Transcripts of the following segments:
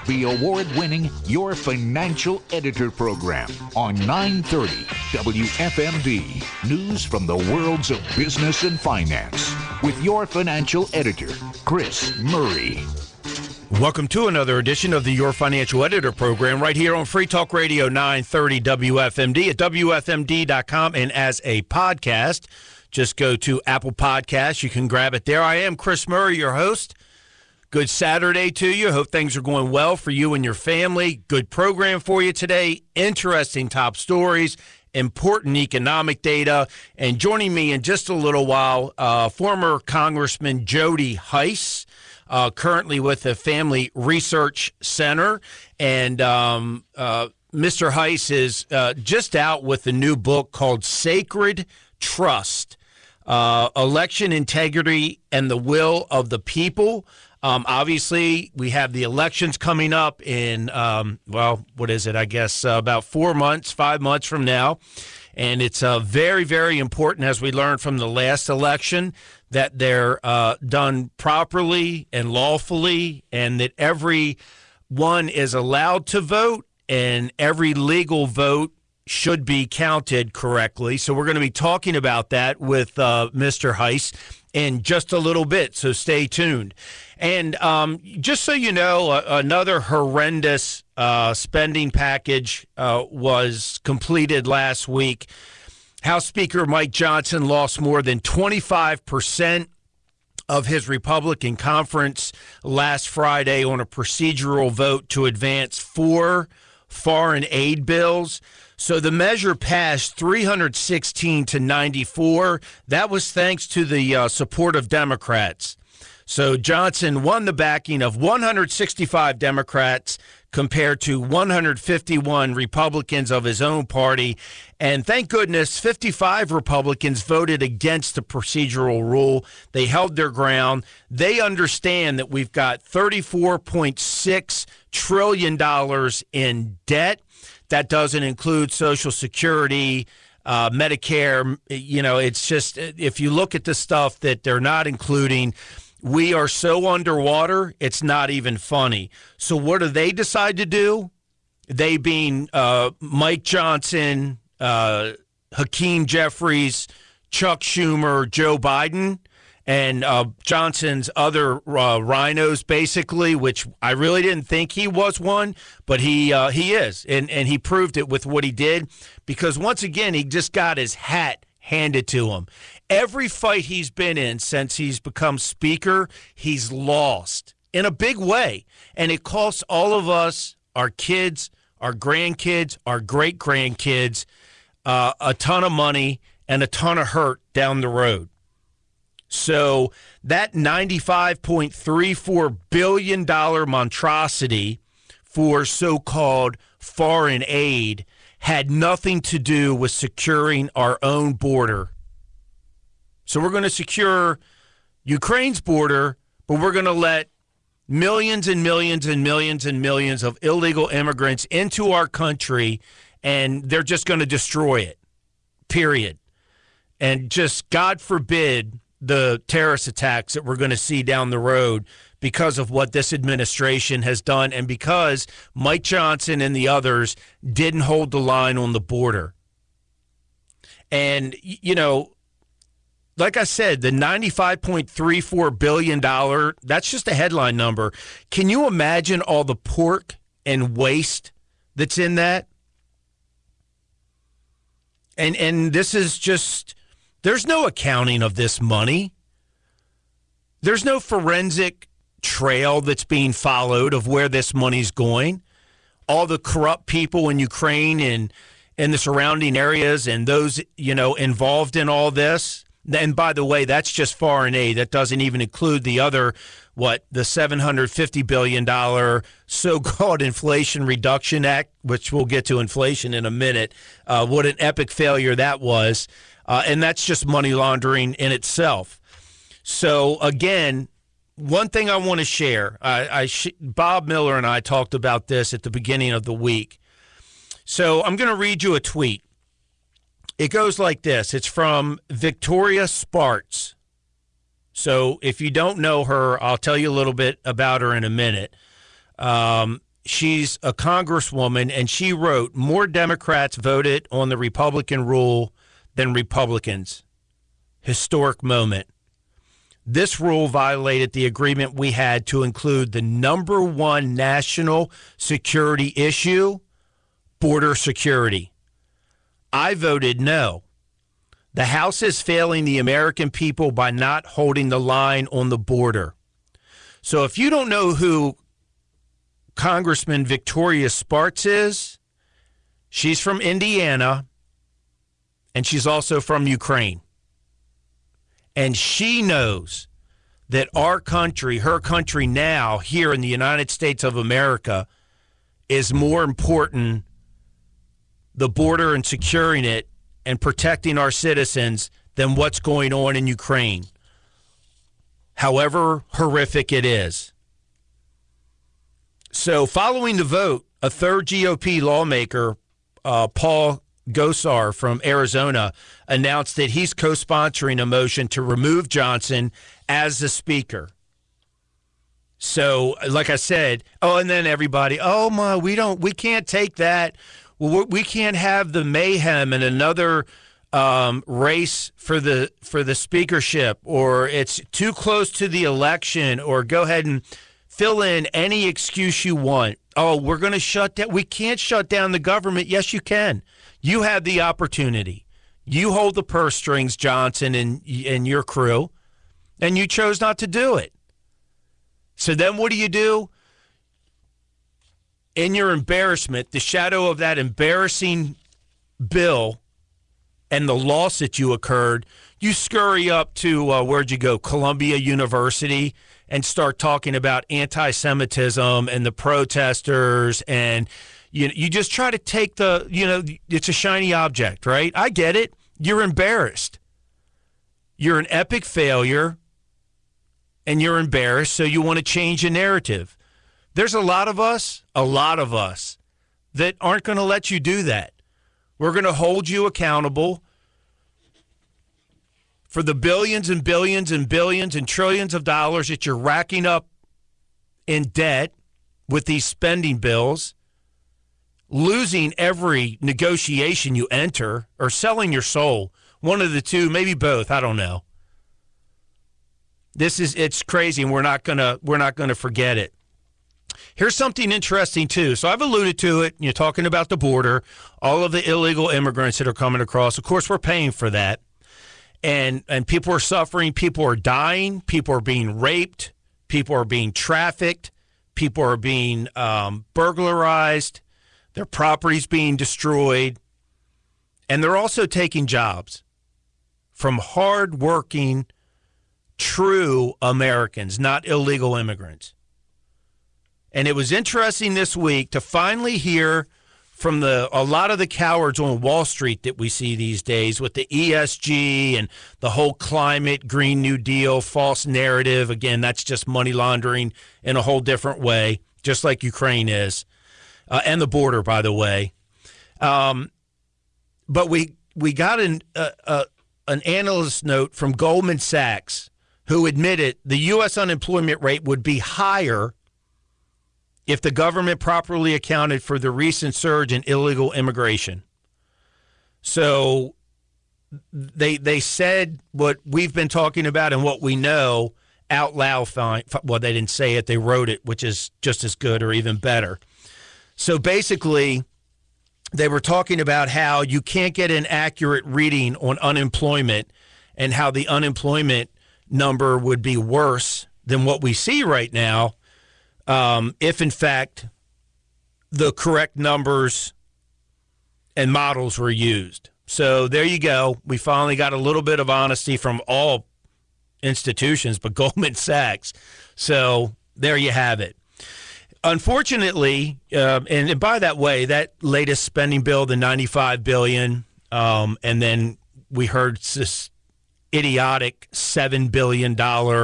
the award-winning Your Financial Editor program on 930 WFMD. News from the worlds of business and finance with your financial editor, Chris Murray. Welcome to another edition of the Your Financial Editor program right here on Free Talk Radio 930 WFMD at WFMD.com and as a podcast. Just go to Apple Podcasts. You can grab it there. I am Chris Murray, your host. Good Saturday to you. Hope things are going well for you and your family. Good program for you today. Interesting top stories, important economic data. And joining me in just a little while, former Congressman Jody Hice, currently with the Family Research Center. And Mr. Hice is just out with a new book called Sacred Trust, Election Integrity and the Will of the People. Obviously, we have the elections coming up in, what is it? I guess about 5 months from now. And it's very, very important, as we learned from the last election, that they're done properly and lawfully, and that everyone is allowed to vote and every legal vote should be counted correctly. So we're going to be talking about that with Mr. Hice in just a little bit, so stay tuned. And just so you know, another horrendous spending package was completed last week. House Speaker Mike Johnson lost more than 25% of his Republican conference last Friday on a procedural vote to advance 4 foreign aid bills. So the measure passed 316 to 94. That was thanks to the support of Democrats. So Johnson won the backing of 165 Democrats compared to 151 Republicans of his own party. And thank goodness, 55 Republicans voted against the procedural rule. They held their ground. They understand that we've got $34.6 trillion in debt. That doesn't include Social Security, Medicare. You know, it's just, if you look at the stuff that they're not including, we are so underwater, it's not even funny. So what do they decide to do? They being Mike Johnson, Hakeem Jeffries, Chuck Schumer, Joe Biden, and Johnson's other rhinos, basically, which I really didn't think he was one, but he is. And he proved it with what he did, because once again, he just got his hat handed to him. Every fight he's been in since he's become speaker, he's lost in a big way. And it costs all of us, our kids, our grandkids, our great-grandkids, a ton of money and a ton of hurt down the road. So that $95.34 billion monstrosity for so-called foreign aid had nothing to do with securing our own border. So we're going to secure Ukraine's border, but we're going to let millions and millions and millions and millions of illegal immigrants into our country, and they're just going to destroy it, period. And just, God forbid, the terrorist attacks that we're going to see down the road because of what this administration has done and because Mike Johnson and the others didn't hold the line on the border. And, you know, like I said, the $95.34 billion, that's just a headline number. Can you imagine all the pork and waste that's in that? And this is just, there's no accounting of this money. There's no forensic trail that's being followed of where this money's going. All the corrupt people in Ukraine and the surrounding areas and those, you know, involved in all this. And by the way, that's just foreign aid. That doesn't even include the other, the $750 billion so-called Inflation Reduction Act, which we'll get to inflation in a minute. What an epic failure that was. And that's just money laundering in itself. So, again, one thing I want to share, Bob Miller and I talked about this at the beginning of the week. So I'm going to read you a tweet. It goes like this. It's from Victoria Spartz. So if you don't know her, I'll tell you a little bit about her in a minute. she's a congresswoman, and she wrote, more Democrats voted on the Republican rule than Republicans. Historic moment. This rule violated the agreement we had to include the number one national security issue, border security. I voted no. The House is failing the American people by not holding the line on the border. So if you don't know who Congressman Victoria Spartz is, she's from Indiana, and she's also from Ukraine. And she knows that our country, her country now, here in the United States of America, is more important, the border and securing it and protecting our citizens, than what's going on in Ukraine, however horrific it is. So following the vote, a third GOP lawmaker, Paul Gosar from Arizona, announced that he's co-sponsoring a motion to remove Johnson as the speaker. So, like I said, and then everybody, we can't take that. We can't have the mayhem and another race for the speakership, or it's too close to the election, or go ahead and fill in any excuse you want. Oh, we're going to shut down. We can't shut down the government. Yes, you can. You have the opportunity. You hold the purse strings, Johnson and your crew, and you chose not to do it. So then what do? In your embarrassment, the shadow of that embarrassing bill and the loss that you occurred, you scurry up to, where'd you go, Columbia University, and start talking about anti-Semitism and the protesters, and you just try to take it's a shiny object, right? I get it. You're embarrassed. You're an epic failure, and you're embarrassed, so you want to change the narrative. There's a lot of us that aren't going to let you do that. We're going to hold you accountable for the billions and billions and billions and trillions of dollars that you're racking up in debt with these spending bills, losing every negotiation you enter, or selling your soul. One of the two, maybe both, I don't know. It's crazy, and we're not gonna forget it. Here's something interesting, too. So I've alluded to it. You're talking about the border, all of the illegal immigrants that are coming across. Of course, we're paying for that. And people are suffering. People are dying. People are being raped. People are being trafficked. People are being burglarized. Their property's being destroyed. And they're also taking jobs from hardworking, true Americans, not illegal immigrants. And it was interesting this week to finally hear from a lot of the cowards on Wall Street that we see these days with the ESG and the whole climate, Green New Deal, false narrative. Again, that's just money laundering in a whole different way, just like Ukraine is, and the border, by the way. But we got an analyst note from Goldman Sachs who admitted the U.S. unemployment rate would be higher if the government properly accounted for the recent surge in illegal immigration. So they said what we've been talking about and what we know out loud. Well, they didn't say it. They wrote it, which is just as good or even better. So basically, they were talking about how you can't get an accurate reading on unemployment and how the unemployment number would be worse than what we see right now if, in fact, the correct numbers and models were used. So there you go. We finally got a little bit of honesty from all institutions, but Goldman Sachs. So there you have it. Unfortunately, and by that way, that latest spending bill, the $95 billion, and then we heard this idiotic $7 billion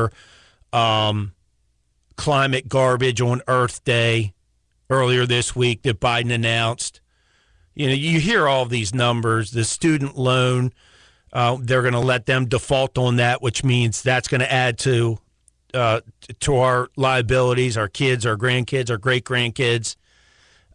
climate garbage on Earth Day earlier this week that Biden announced. You hear all of these numbers. The student loan, they're going to let them default on that, which means that's going to add to our liabilities, our kids, our grandkids, our great-grandkids.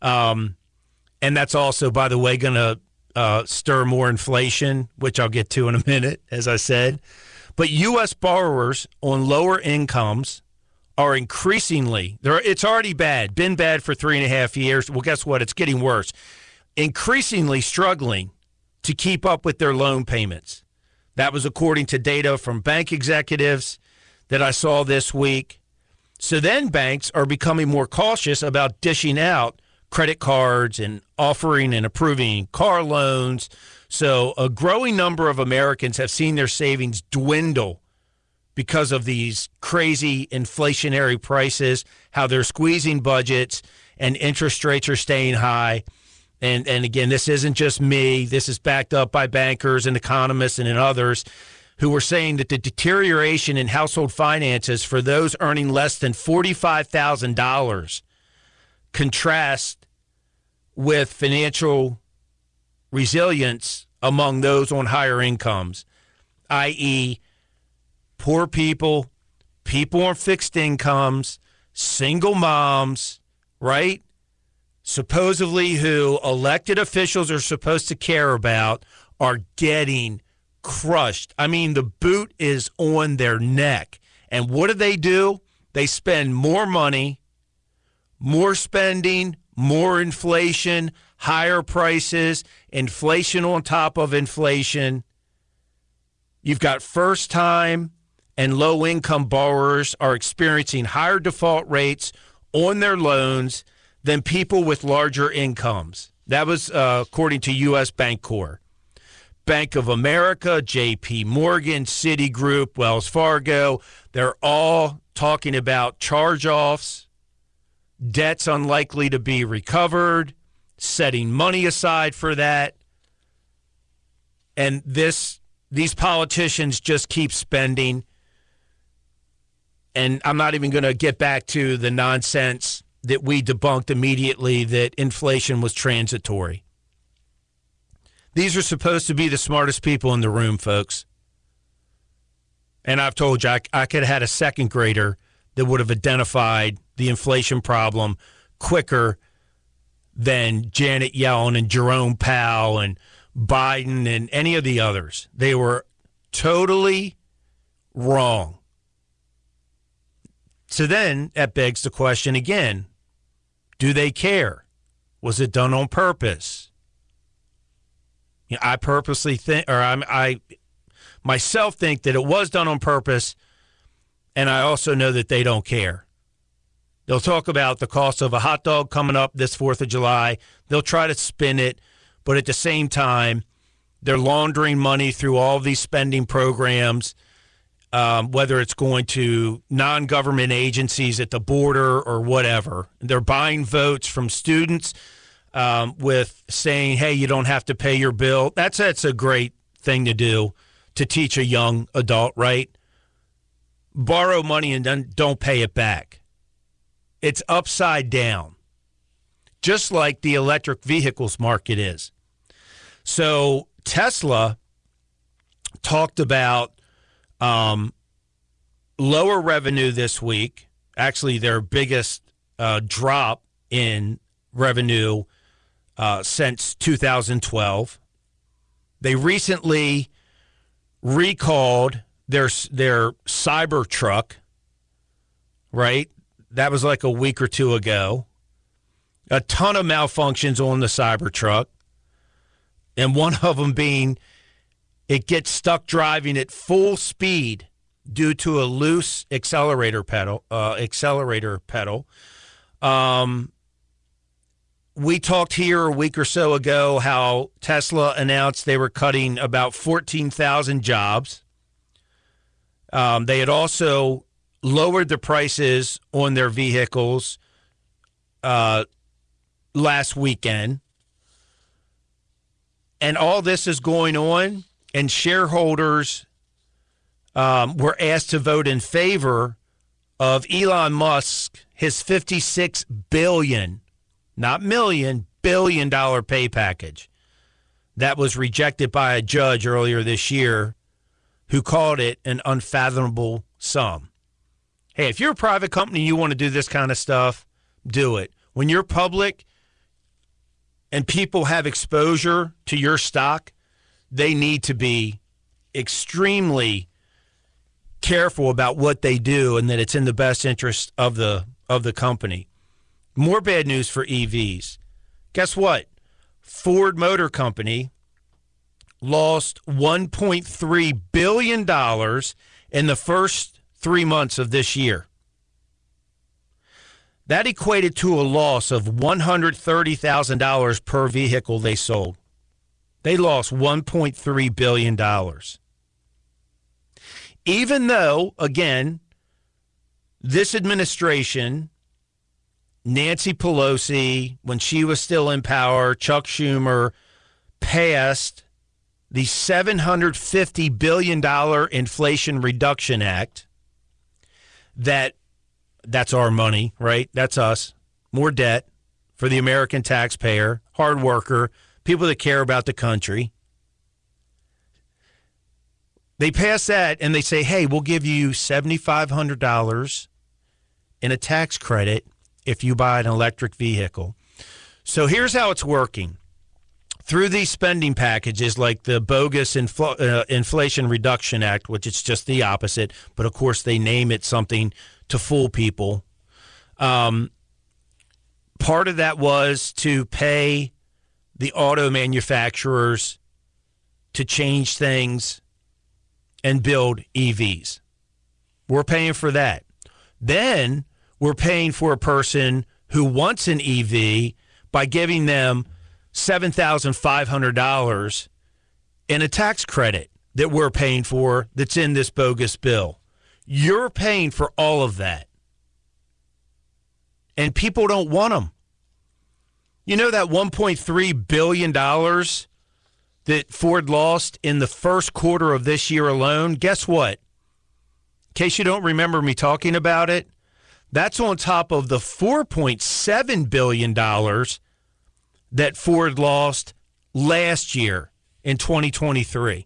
And that's also, by the way, going to stir more inflation, which I'll get to in a minute, as I said. But U.S. borrowers on lower incomes are increasingly, it's already bad, been bad for 3.5 years. Well, guess what? It's getting worse. Increasingly struggling to keep up with their loan payments. That was according to data from bank executives that I saw this week. So then banks are becoming more cautious about dishing out credit cards and offering and approving car loans. So a growing number of Americans have seen their savings dwindle because of these crazy inflationary prices, how they're squeezing budgets and interest rates are staying high. And again, this isn't just me. This is backed up by bankers and economists and others who were saying that the deterioration in household finances for those earning less than $45,000 contrast with financial resilience among those on higher incomes, i.e., poor people, people on fixed incomes, single moms, right? Supposedly who elected officials are supposed to care about are getting crushed. I mean, the boot is on their neck. And what do? They spend more money, more spending, more inflation, higher prices, inflation on top of inflation. You've got first-time and low-income borrowers are experiencing higher default rates on their loans than people with larger incomes. That was according to U.S. Bancorp. Bank of America, J.P. Morgan, Citigroup, Wells Fargo, they're all talking about charge-offs, debts unlikely to be recovered, setting money aside for that. And these politicians just keep spending. And I'm not even going to get back to the nonsense that we debunked immediately that inflation was transitory. These are supposed to be the smartest people in the room, folks. And I've told you, I could have had a second grader that would have identified the inflation problem quicker than Janet Yellen and Jerome Powell and Biden and any of the others. They were totally wrong. So then that begs the question again, do they care? Was it done on purpose? You know, I purposely think, or I myself think that it was done on purpose, and I also know that they don't care. They'll talk about the cost of a hot dog coming up this 4th of July. They'll try to spin it, but at the same time, they're laundering money through all of these spending programs, whether it's going to non-government agencies at the border or whatever. They're buying votes from students with saying, hey, you don't have to pay your bill. That's a great thing to do, to teach a young adult, right? Borrow money and then don't pay it back. It's upside down, just like the electric vehicles market is. So Tesla talked about lower revenue this week, actually their biggest drop in revenue since 2012. They recently recalled their Cybertruck, right? That was like a week or two ago. A ton of malfunctions on the Cybertruck, and one of them being it gets stuck driving at full speed due to a loose accelerator pedal. We talked here a week or so ago how Tesla announced they were cutting about 14,000 jobs. They had also lowered the prices on their vehicles last weekend. And all this is going on, and shareholders were asked to vote in favor of Elon Musk, his $56 billion, not million, billion-dollar pay package. That was rejected by a judge earlier this year who called it an unfathomable sum. Hey, if you're a private company and you want to do this kind of stuff, do it. When you're public, and people have exposure to your stock, they need to be extremely careful about what they do and that it's in the best interest of the company. More bad news for EVs. Guess what? Ford Motor Company lost $1.3 billion in the first 3 months of this year. That equated to a loss of $130,000 per vehicle they sold. They lost $1.3 billion. Even though, again, this administration, Nancy Pelosi, when she was still in power, Chuck Schumer, passed the $750 billion Inflation Reduction Act. That's our money, right? That's us. More debt for the American taxpayer, hard worker, people that care about the country. They pass that and they say, hey, we'll give you $7,500 in a tax credit if you buy an electric vehicle. So here's how it's working. Through these spending packages like the bogus Inflation Reduction Act, which it's just the opposite, but of course they name it something to fool people. Part of that was to pay the auto manufacturers to change things and build EVs. We're paying for that. Then we're paying for a person who wants an EV by giving them $7,500 in a tax credit that we're paying for that's in this bogus bill. You're paying for all of that. And people don't want them. You know that $1.3 billion that Ford lost in the first quarter of this year alone? Guess what? In case you don't remember me talking about it, that's on top of the $4.7 billion that Ford lost last year in 2023.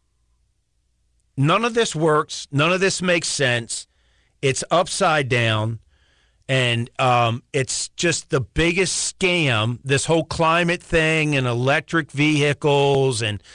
None of this works. None of this makes sense. It's upside down. And it's just the biggest scam, this whole climate thing and electric vehicles and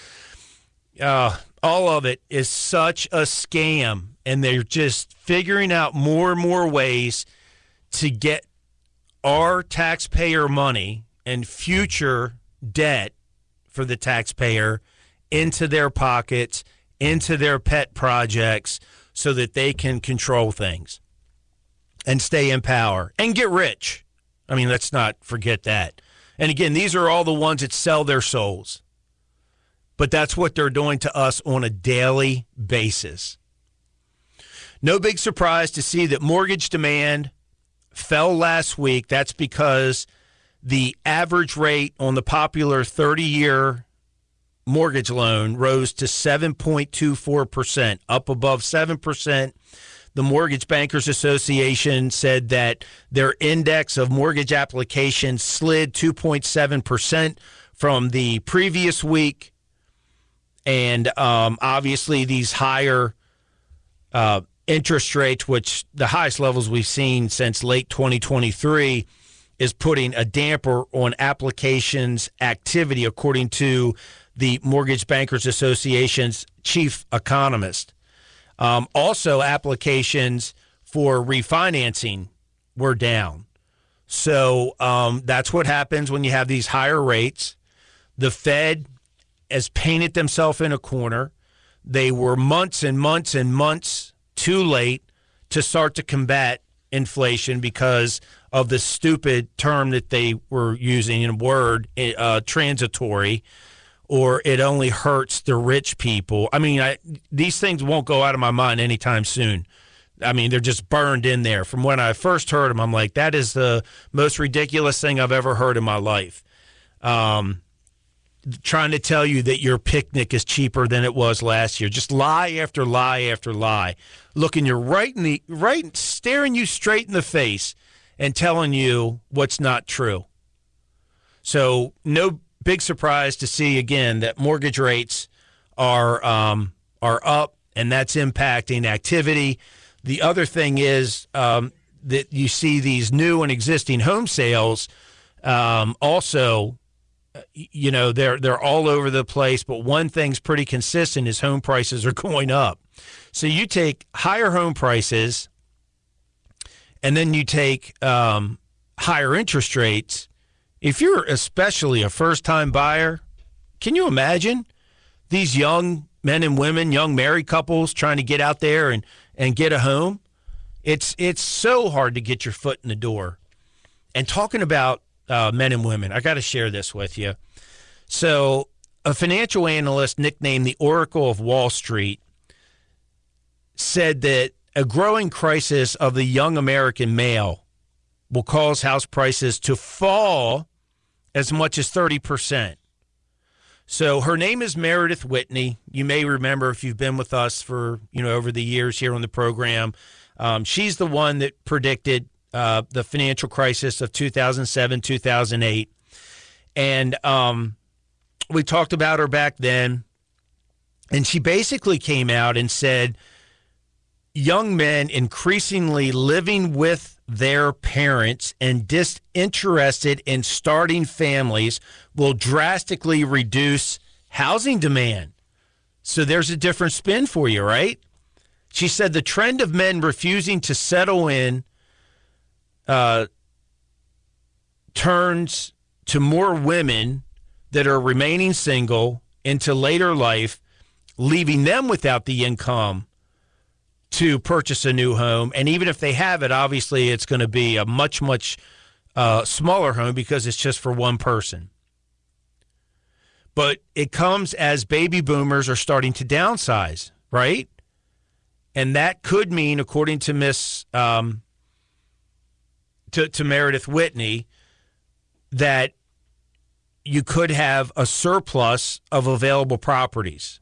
all of it is such a scam. And they're just figuring out more and more ways to get our taxpayer money and future debt for the taxpayer into their pockets, into their pet projects, so that they can control things and stay in power and get rich. I mean, let's not forget that. And again, these are all the ones that sell their souls. But that's what they're doing to us on a daily basis. No big surprise to see that mortgage demand fell last week. That's because the average rate on the popular 30-year mortgage loan rose to 7.24%, up above 7%. The Mortgage Bankers Association said that their index of mortgage applications slid 2.7% from the previous week. And obviously these higher interest rates, which the highest levels we've seen since late 2023, is putting a damper on applications activity, according to the Mortgage Bankers Association's chief economist. Also, applications for refinancing were down. So that's what happens when you have these higher rates. The Fed has painted themselves in a corner. They were months and months and months too late to start to combat inflation because of the stupid term that they were using in word, transitory, or it only hurts the rich people. I mean, these things won't go out of my mind anytime soon. I mean, they're just burned in there. From when I first heard them, I'm like, that is the most ridiculous thing I've ever heard in my life. Trying to tell you that your picnic is cheaper than it was last year. Just lie after lie after lie. Looking you staring you straight in the face and telling you what's not true. So no big surprise to see again that mortgage rates are up, and that's impacting activity. The other thing is that you see these new and existing home sales also they're all over the place, but one thing's pretty consistent is home prices are going up. So you take higher home prices and then you take higher interest rates. If you're especially a first-time buyer, can you imagine these young men and women, young married couples trying to get out there and get a home? It's so hard to get your foot in the door. And talking about men and women, I got to share this with you. So a financial analyst nicknamed the Oracle of Wall Street said that a growing crisis of the young American male will cause house prices to fall as much as 30%. So her name is Meredith Whitney. You may remember if you've been with us for, over the years here on the program. She's the one that predicted the financial crisis of 2007, 2008. And we talked about her back then. And she basically came out and said, young men increasingly living with their parents and disinterested in starting families will drastically reduce housing demand. So there's a different spin for you, right? She said the trend of men refusing to settle in turns to more women that are remaining single into later life, leaving them without the income to purchase a new home. And even if they have it, obviously it's going to be a much, much smaller home because it's just for one person. But it comes as baby boomers are starting to downsize, right? And that could mean, according to to Meredith Whitney, that you could have a surplus of available properties.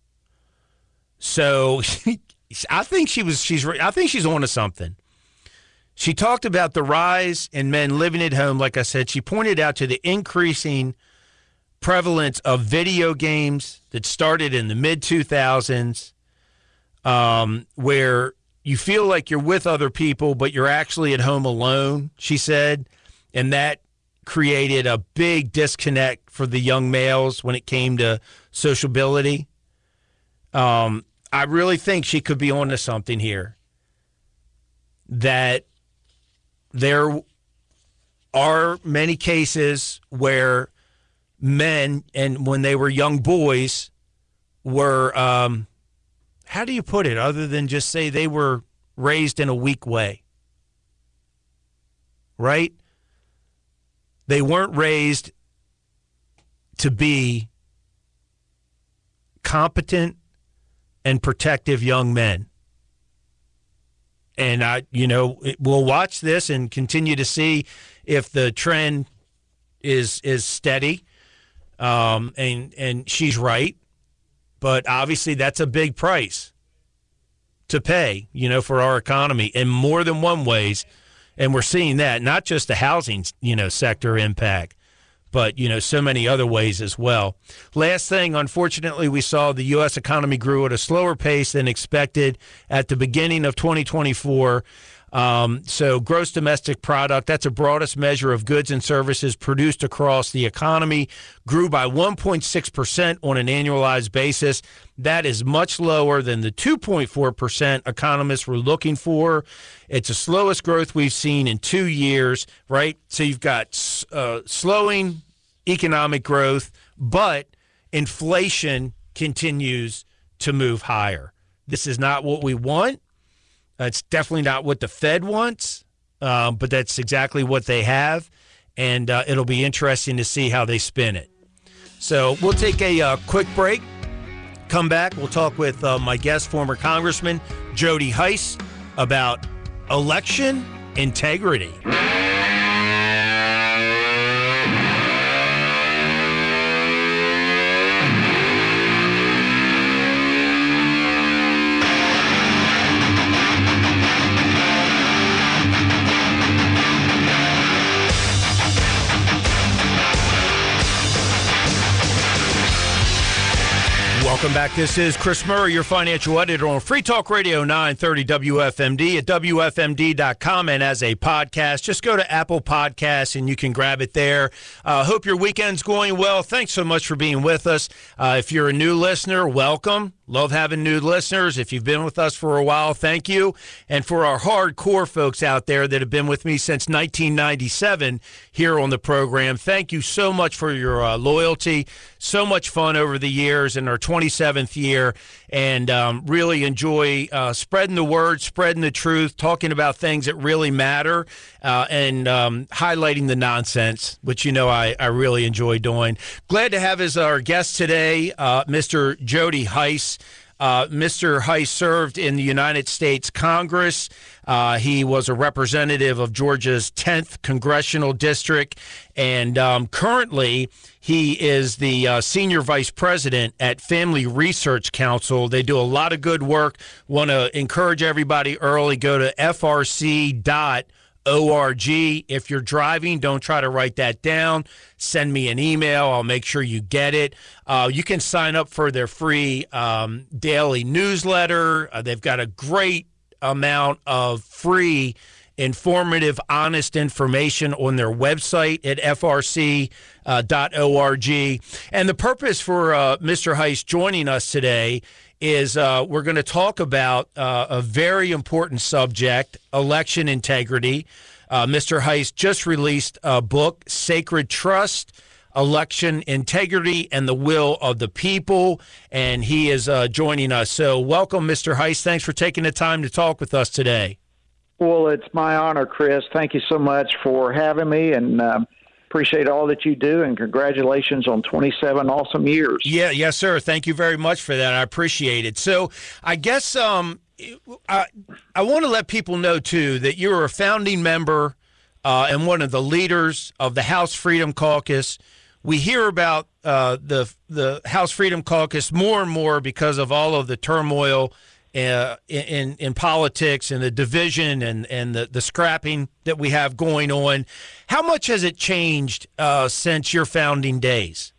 So I think she's on to something. She talked about the rise in men living at home. Like I said, she pointed out to the increasing prevalence of video games that started in the mid-2000s, where you feel like you're with other people, but you're actually at home alone, she said, and that created a big disconnect for the young males when it came to sociability. I really think she could be onto something here, that there are many cases where men, and when they were young boys, were, how do you put it, other than just say they were raised in a weak way, right? They weren't raised to be competent and protective young men. And we'll watch this and continue to see if the trend is steady. And she's right, but obviously that's a big price to pay, for our economy in more than one ways. And we're seeing that, not just the housing, sector impact, but, so many other ways as well. Last thing, unfortunately, we saw the U.S. economy grew at a slower pace than expected at the beginning of 2024. So gross domestic product, that's the broadest measure of goods and services produced across the economy, grew by 1.6% on an annualized basis. That is much lower than the 2.4% economists were looking for. It's the slowest growth we've seen in 2 years, right? So you've got slowing economic growth, but inflation continues to move higher. This is not what we want. It's definitely not what the Fed wants, but that's exactly what they have, and it'll be interesting to see how they spin it. So we'll take a quick break. Come back. We'll talk with my guest, former Congressman Jody Hice, about election integrity. Welcome back. This is Chris Murray, your financial editor on Free Talk Radio 930 WFMD at WFMD.com and as a podcast. Just go to Apple Podcasts and you can grab it there. Hope your weekend's going well. Thanks so much for being with us. If you're a new listener, welcome. Love having new listeners. If you've been with us for a while, thank you. And for our hardcore folks out there that have been with me since 1997 here on the program, thank you so much for your loyalty. So much fun over the years in our 27th year, and really enjoy spreading the word, spreading the truth, talking about things that really matter, and highlighting the nonsense, which I really enjoy doing. Glad to have as our guest today Mr. Jody Hice. Mr. Hice served in the United States Congress. He was a representative of Georgia's 10th Congressional District, and currently he is the senior vice president at Family Research Council. They do a lot of good work. Want to encourage everybody early, go to frc.org. If you're driving, don't try to write that down. Send me an email. I'll make sure you get it. You can sign up for their free daily newsletter. They've got a great amount of free, informative, honest information on their website at frc.org. And the purpose for Mr. Hice joining us today is we're going to talk about a very important subject, election integrity. Mr. Hice just released a book, Sacred Trust, Election Integrity and the Will of the People, and he is joining us. So welcome, Mr. Hice. Thanks for taking the time to talk with us today. Well, it's my honor, Chris. Thank you so much for having me, and appreciate all that you do, and congratulations on 27 awesome years. Yes, sir. Thank you very much for that. I appreciate it. So I guess I want to let people know, too, that you're a founding member and one of the leaders of the House Freedom Caucus. We hear about the House Freedom Caucus more and more because of all of the turmoil in politics and the division and the scrapping that we have going on. How much has it changed since your founding days?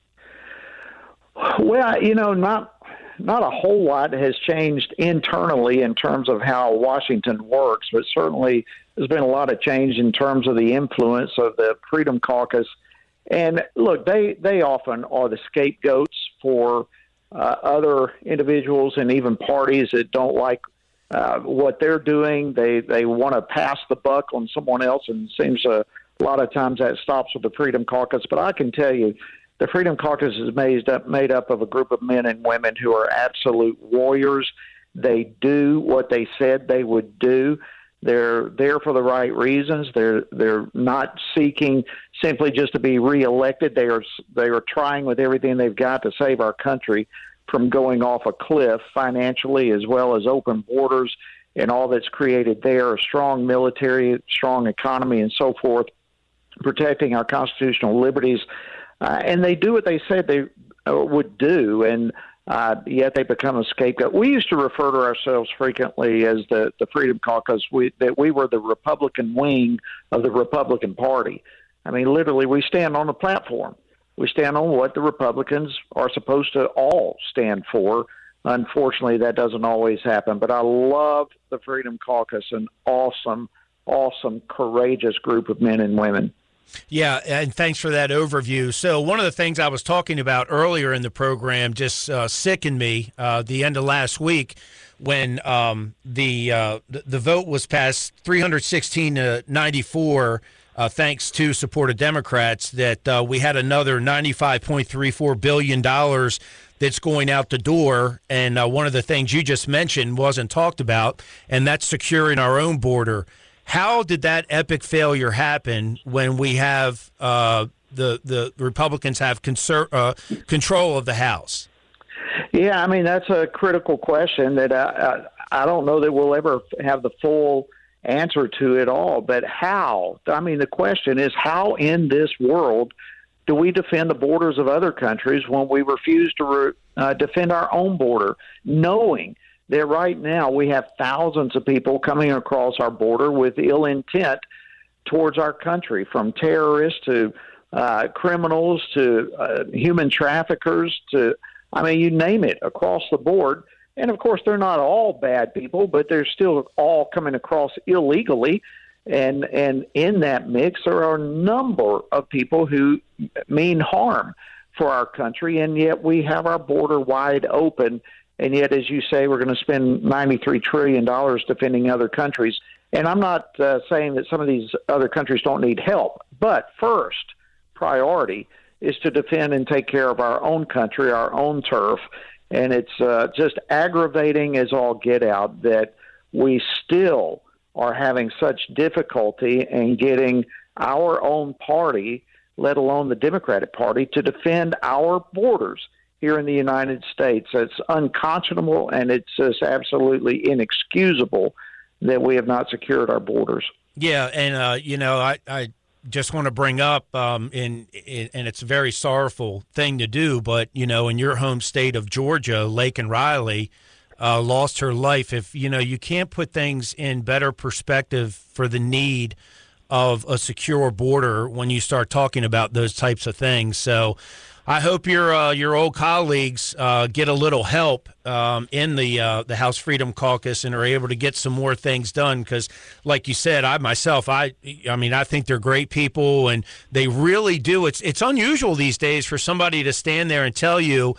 Well, not a whole lot has changed internally in terms of how Washington works, but certainly there's been a lot of change in terms of the influence of the Freedom Caucus. And look, they often are the scapegoats for other individuals and even parties that don't like what they're doing. They want to pass the buck on someone else, and it seems a lot of times that stops with the Freedom Caucus. But I can tell you, the Freedom Caucus is made up of a group of men and women who are absolute warriors. They do what they said they would do. They're there for the right reasons. They're not seeking simply just to be reelected. They are trying with everything they've got to save our country from going off a cliff financially, as well as open borders and all that's created there, a strong military, strong economy, and so forth, protecting our constitutional liberties. And they do what they said they would do, and yet they become a scapegoat. We used to refer to ourselves frequently as the Freedom Caucus, that we were the Republican wing of the Republican Party. I mean, literally, we stand on the platform. We stand on what the Republicans are supposed to all stand for. Unfortunately, that doesn't always happen. But I love the Freedom Caucus, an awesome, courageous group of men and women. Yeah, and thanks for that overview. So one of the things I was talking about earlier in the program just sickened me the end of last week when the vote was passed 316 to 94, thanks to support of Democrats, that we had another $95.34 billion that's going out the door. And one of the things you just mentioned wasn't talked about, and that's securing our own border. How did that epic failure happen when we have the Republicans have control of the House? Yeah, I mean, that's a critical question that I don't know that we'll ever have the full answer to it all. But how? I mean, the question is, how in this world do we defend the borders of other countries when we refuse to defend our own border, knowing that right now we have thousands of people coming across our border with ill intent towards our country, from terrorists to criminals to human traffickers to I mean, you name it across the board. And, of course, they're not all bad people, but they're still all coming across illegally. And in that mix, there are a number of people who mean harm for our country, and yet we have our border wide open. And yet, as you say, we're going to spend $93 trillion defending other countries. And I'm not saying that some of these other countries don't need help, but first priority is to defend and take care of our own country, our own turf. And it's just aggravating as all get out that we still are having such difficulty in getting our own party, let alone the Democratic Party, to defend our borders here in the United States. It's unconscionable, and it's just absolutely inexcusable that we have not secured our borders. Yeah, and I just want to bring up, and it's a very sorrowful thing to do, but in your home state of Georgia, Laken Riley lost her life. If you can't put things in better perspective for the need of a secure border when you start talking about those types of things. So I hope your old colleagues get a little help in the House Freedom Caucus and are able to get some more things done. Because, like you said, I think they're great people, and they really do. It's unusual these days for somebody to stand there and tell you,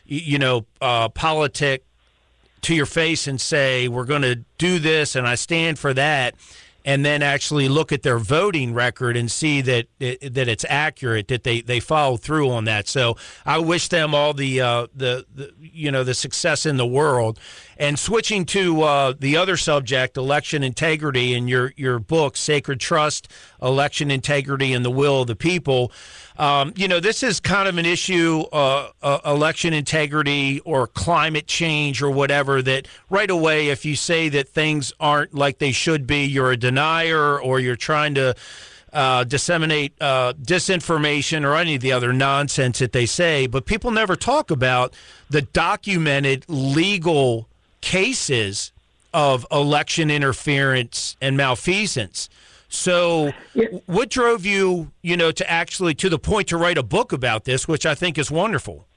politic to your face and say, we're going to do this and I stand for that, and then actually look at their voting record and see that it's accurate, that they follow through on that. So I wish them all the success in the world. And switching to the other subject, election integrity, in your book, Sacred Trust, Election Integrity and the Will of the People, this is kind of an issue, election integrity or climate change or whatever, that right away, if you say that things aren't like they should be, you're a denier, or you're trying to disseminate disinformation or any of the other nonsense that they say. But people never talk about the documented legal cases of election interference and malfeasance. So what drove you, to actually, to the point to write a book about this, which I think is wonderful?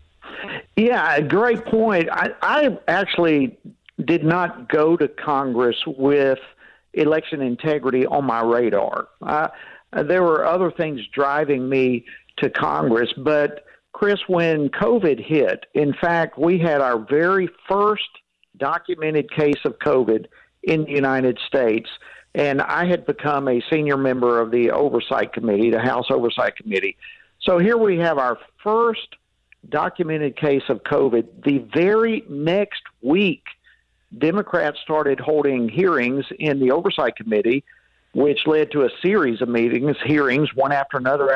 Yeah, great point. I actually did not go to Congress with election integrity on my radar. There were other things driving me to Congress, but Chris, when COVID hit, in fact, we had our very first documented case of COVID in the United States, and I had become a senior member of the Oversight Committee, the House Oversight Committee. So here we have our first documented case of COVID. The very next week, Democrats started holding hearings in the Oversight Committee, which led to a series of hearings, one after another,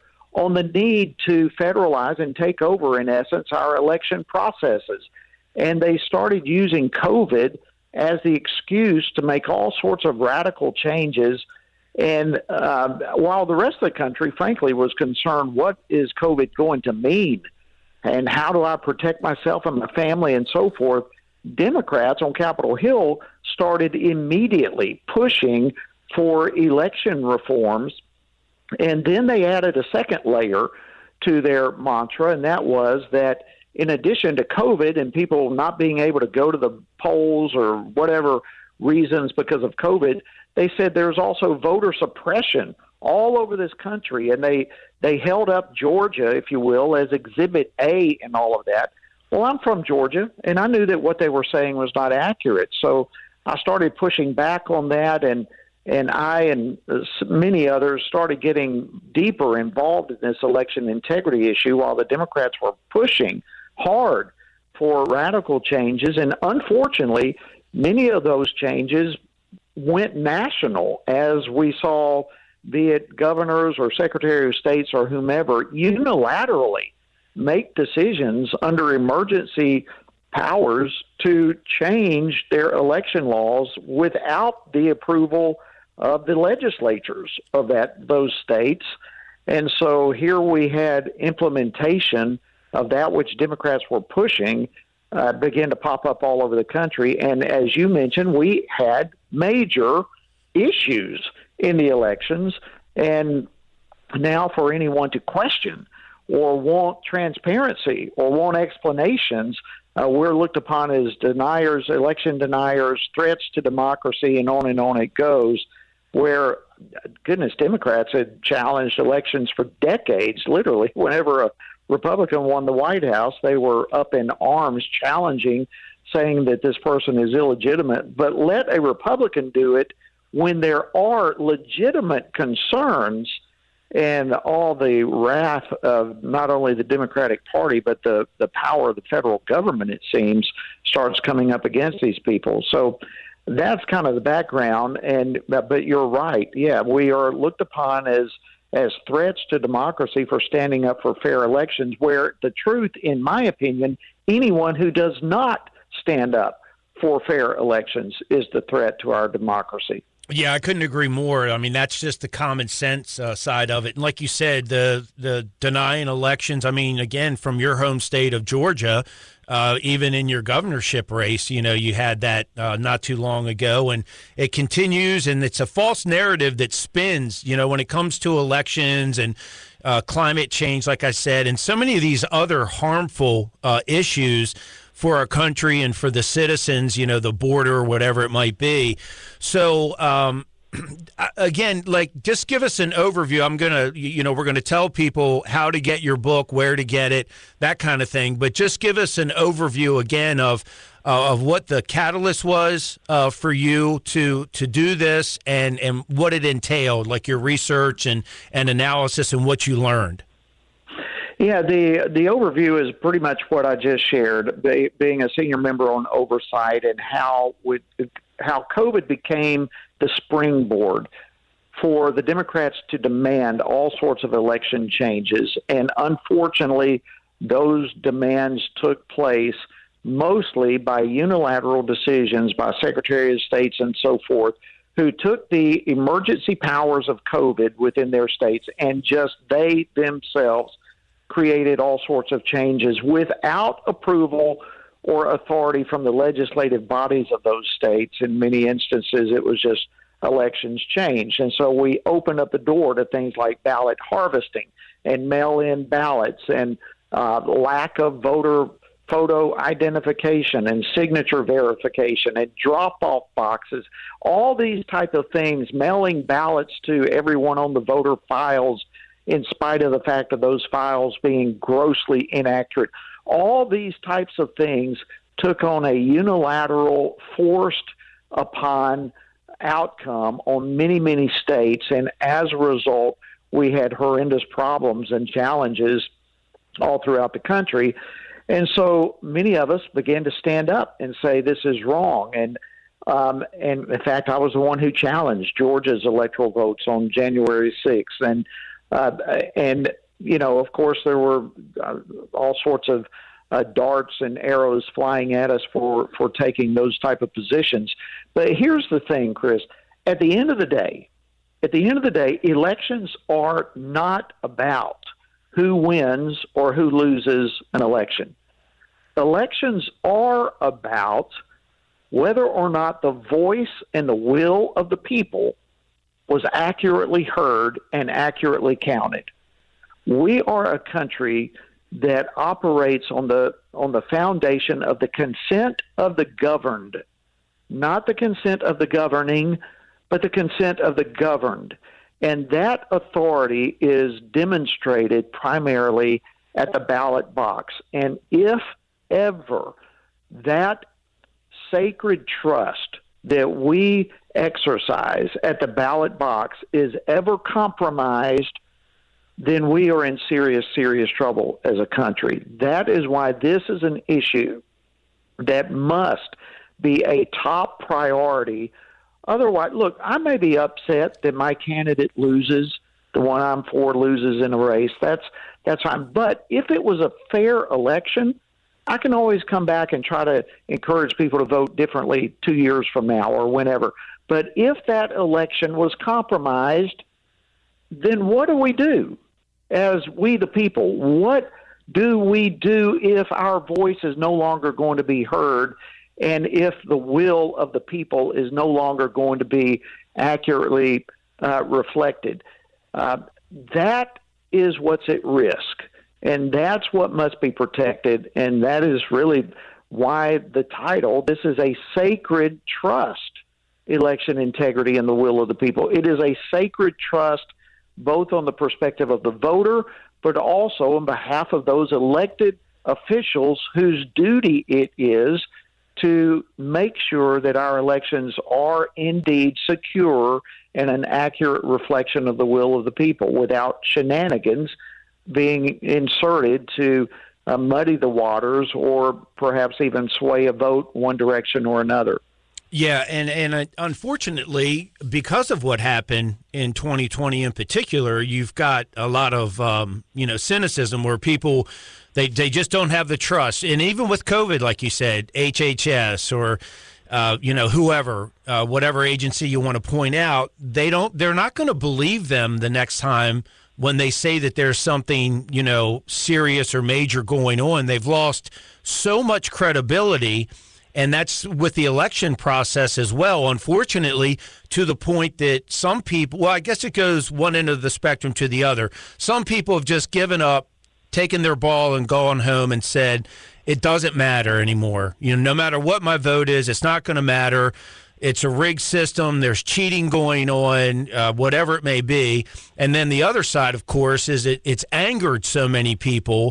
on the need to federalize and take over, in essence, our election processes. And they started using COVID as the excuse to make all sorts of radical changes. And while the rest of the country, frankly, was concerned, what is COVID going to mean? And how do I protect myself and my family and so forth? Democrats on Capitol Hill started immediately pushing for election reforms. And then they added a second layer to their mantra, and that was that in addition to COVID and people not being able to go to the polls or whatever reasons because of COVID, they said there's also voter suppression all over this country. And they held up Georgia, if you will, as Exhibit A in all of that. Well, I'm from Georgia, and I knew that what they were saying was not accurate. So I started pushing back on that, and I and many others started getting deeper involved in this election integrity issue while the Democrats were pushing hard for radical changes. And unfortunately, many of those changes went national, as we saw, be it governors or secretary of states or whomever, unilaterally make decisions under emergency powers to change their election laws without the approval of the legislatures of those states. And so here we had implementation of that which Democrats were pushing begin to pop up all over the country. And as you mentioned, we had major issues in the elections. And now for anyone to question or want transparency or want explanations, we're looked upon as deniers, election deniers, threats to democracy, and on it goes, where, goodness, Democrats had challenged elections for decades. Literally, whenever a Republican won the White House, they were up in arms challenging, saying that this person is illegitimate. But let a Republican do it when there are legitimate concerns, and all the wrath of not only the Democratic Party, but the power of the federal government, it seems, starts coming up against these people. So that's kind of the background. But you're right. Yeah, we are looked upon as threats to democracy for standing up for fair elections, where the truth, in my opinion, anyone who does not stand up for fair elections is the threat to our democracy. Yeah, I couldn't agree more. I mean, that's just the common sense side of it. And like you said, the denying elections, I mean, again, from your home state of Georgia, even in your governorship race, you had that not too long ago, and it continues, and it's a false narrative that spins, when it comes to elections and climate change, like I said, and so many of these other harmful issues for our country and for the citizens, the border or whatever it might be. So, again, just give us an overview. We're going to tell people how to get your book, where to get it, that kind of thing. But just give us an overview again of what the catalyst was for you to do this and what it entailed, like your research and analysis and what you learned. Yeah, the overview is pretty much what I just shared, being a senior member on oversight, and how COVID became the springboard for the Democrats to demand all sorts of election changes. And unfortunately, those demands took place mostly by unilateral decisions by Secretary of States and so forth, who took the emergency powers of COVID within their states and just they themselves created all sorts of changes without approval or authority from the legislative bodies of those states. In many instances, it was just elections changed. And so we opened up the door to things like ballot harvesting and mail-in ballots and lack of voter photo identification and signature verification and drop-off boxes, all these type of things, mailing ballots to everyone on the voter files in spite of the fact of those files being grossly inaccurate. All these types of things took on a unilateral, forced upon outcome on many, many states. And as a result, we had horrendous problems and challenges all throughout the country. And so many of us began to stand up and say, this is wrong. And in fact, I was the one who challenged Georgia's electoral votes on January 6th. And of course, there were all sorts of darts and arrows flying at us for taking those type of positions. But here's the thing, Chris. At the end of the day, elections are not about who wins or who loses an election. Elections are about whether or not the voice and the will of the people was accurately heard and accurately counted. We are a country that operates on the foundation of the consent of the governed, not the consent of the governing, but the consent of the governed. And that authority is demonstrated primarily at the ballot box. And if ever that sacred trust that we exercise at the ballot box is ever compromised, then we are in serious, serious trouble as a country. That is why this is an issue that must be a top priority. Otherwise, look, I may be upset that my candidate loses, the one I'm for loses in a race. That's fine. But if it was a fair election, I can always come back and try to encourage people to vote differently 2 years from now or whenever. But if that election was compromised, then what do we do as we the people? What do we do if our voice is no longer going to be heard and if the will of the people is no longer going to be accurately reflected? That is what's at risk. And that's what must be protected. And that is really why the title, this is a sacred trust, election integrity and the will of the people. It is a sacred trust, both on the perspective of the voter, but also on behalf of those elected officials whose duty it is to make sure that our elections are indeed secure and an accurate reflection of the will of the people without shenanigans being inserted to muddy the waters or perhaps even sway a vote one direction or another. Yeah, and unfortunately, because of what happened in 2020 in particular, you've got a lot of cynicism where people they just don't have the trust. And even with COVID, like you said, HHS or whoever, whatever agency you want to point out, they're not going to believe them the next time when they say that there's something, serious or major going on. They've lost so much credibility, and that's with the election process as well, unfortunately, to the point that some people, well, I guess it goes one end of the spectrum to the other. Some people have just given up, taken their ball and gone home and said, it doesn't matter anymore. No matter what my vote is, it's not going to matter. It's a rigged system. There's cheating going on, whatever it may be. And then the other side, of course, is it's angered so many people.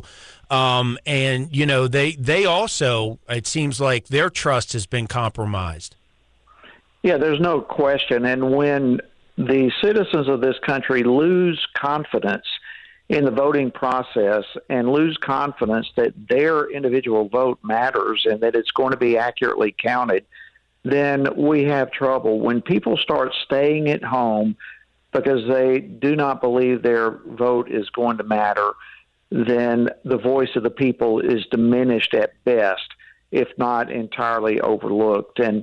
They also, it seems like their trust has been compromised. Yeah, there's no question. And when the citizens of this country lose confidence in the voting process and lose confidence that their individual vote matters and that it's going to be accurately counted, then we have trouble. When people start staying at home because they do not believe their vote is going to matter, then the voice of the people is diminished at best, if not entirely overlooked. And,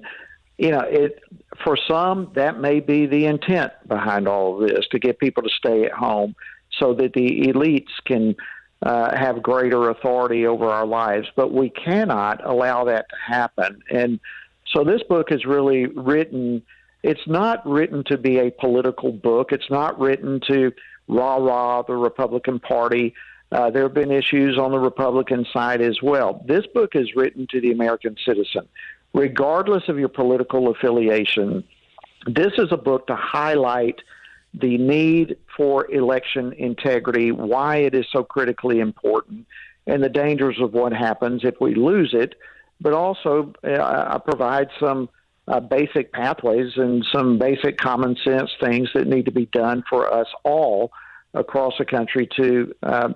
for some, that may be the intent behind all of this, to get people to stay at home so that the elites can have greater authority over our lives. But we cannot allow that to happen. And so this book is really written, it's not written to be a political book. It's not written to rah-rah the Republican Party. There have been issues on the Republican side as well. This book is written to the American citizen. Regardless of your political affiliation, this is a book to highlight the need for election integrity, why it is so critically important, and the dangers of what happens if we lose it, but also provide some basic pathways and some basic common sense things that need to be done for us all across the country to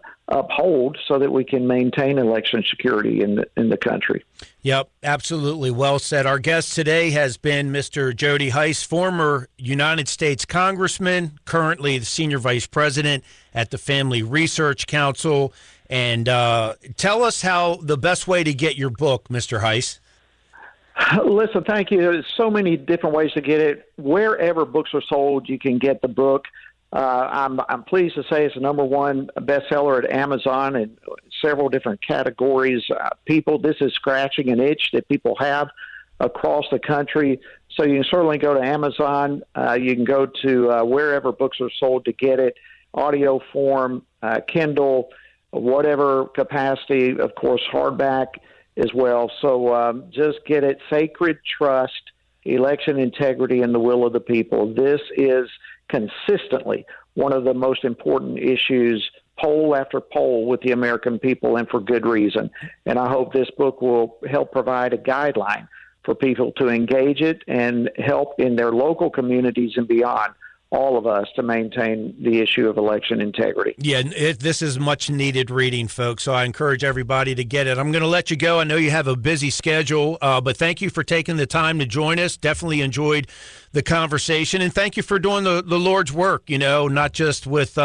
uphold so that we can maintain election security in the country. Yep, absolutely. Well said. Our guest today has been Mr. Jody Hice, former United States Congressman, currently the Senior Vice President at the Family Research Council. And tell us how the best way to get your book, Mr. Hice. Listen, thank you. There's so many different ways to get it. Wherever books are sold, you can get the book. I'm pleased to say it's the number one bestseller at Amazon in several different categories. This is scratching an itch that people have across the country. So you can certainly go to Amazon. You can go to wherever books are sold to get it, audio form, Kindle, whatever capacity, of course, hardback as well. So just get it. Sacred Trust, Election Integrity, and the Will of the People. This is consistently one of the most important issues, poll after poll, with the American people, and for good reason. And I hope this book will help provide a guideline for people to engage it and help in their local communities and beyond, all of us, to maintain the issue of election integrity. Yeah, this is much needed reading, folks, so I encourage everybody to get it. I'm going to let you go. I know you have a busy schedule, but thank you for taking the time to join us. Definitely enjoyed the conversation, and thank you for doing the Lord's work, not just with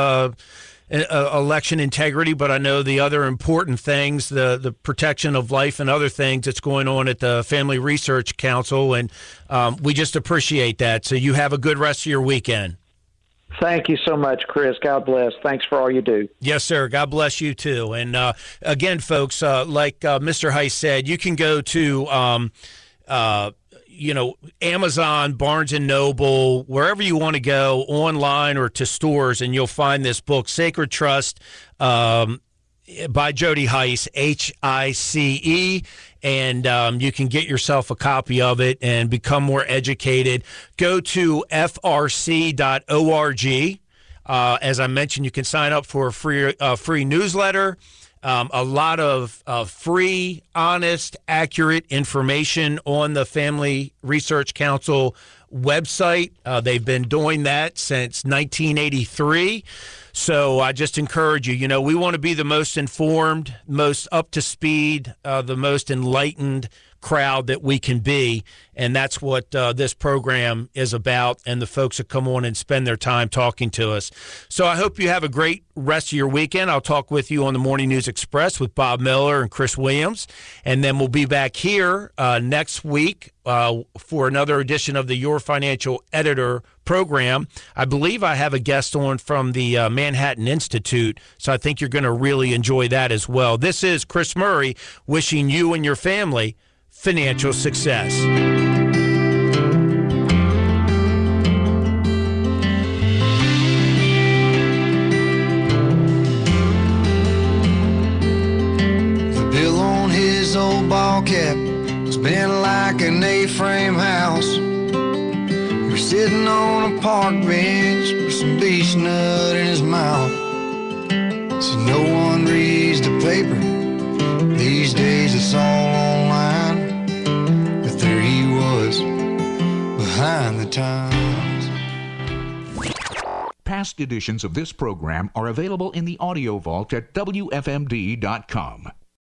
election integrity, but I know the other important things, the protection of life and other things that's going on at the Family Research Council, and we just appreciate that. So you have a good rest of your weekend. Thank you so much, Chris. God bless. Thanks for all you do. Yes, sir. God bless you, too. And again, folks, like Mr. Hice said, you can go to Amazon, Barnes & Noble, wherever you want to go, online or to stores, and you'll find this book, Sacred Trust, by Jody Hice, Hice, and you can get yourself a copy of it and become more educated. Go to frc.org. As I mentioned, you can sign up for a free newsletter. A lot of free, honest, accurate information on the Family Research Council website. They've been doing that since 1983. So I just encourage you, we want to be the most informed, most up to speed, the most enlightened crowd that we can be. And that's what this program is about, and the folks that come on and spend their time talking to us. So I hope you have a great rest of your weekend. I'll talk with you on the Morning News Express with Bob Miller and Chris Williams. And then we'll be back here next week for another edition of the Your Financial Editor program. I believe I have a guest on from the Manhattan Institute, so I think you're going to really enjoy that as well. This is Chris Murray wishing you and your family financial success. The bill on his old ball cap was bent like an A-frame house. He was sitting on a park bench with some beech nut in his mouth. So no one reads the paper these days, it's all online. But there he was, behind the times. Past editions of this program are available in the audio vault at WFMD.com.